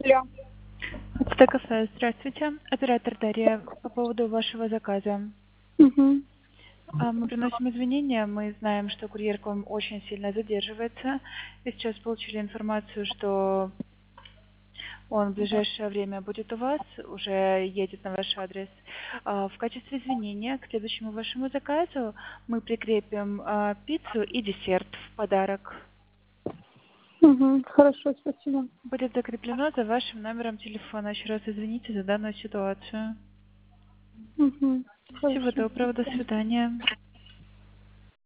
Алло. Это кафе. Здравствуйте. Оператор Дарья. По поводу вашего заказа. Угу. Мы приносим извинения. Мы знаем, что курьер к вам очень сильно задерживается. И сейчас получили информацию, что он в ближайшее время будет у вас, уже едет на ваш адрес. В качестве извинения к следующему вашему заказу мы прикрепим пиццу и десерт в подарок. Угу. Хорошо, спасибо. Будет закреплено за вашим номером телефона. Еще раз извините за данную ситуацию. Угу. Всего Хорошо. доброго, до свидания.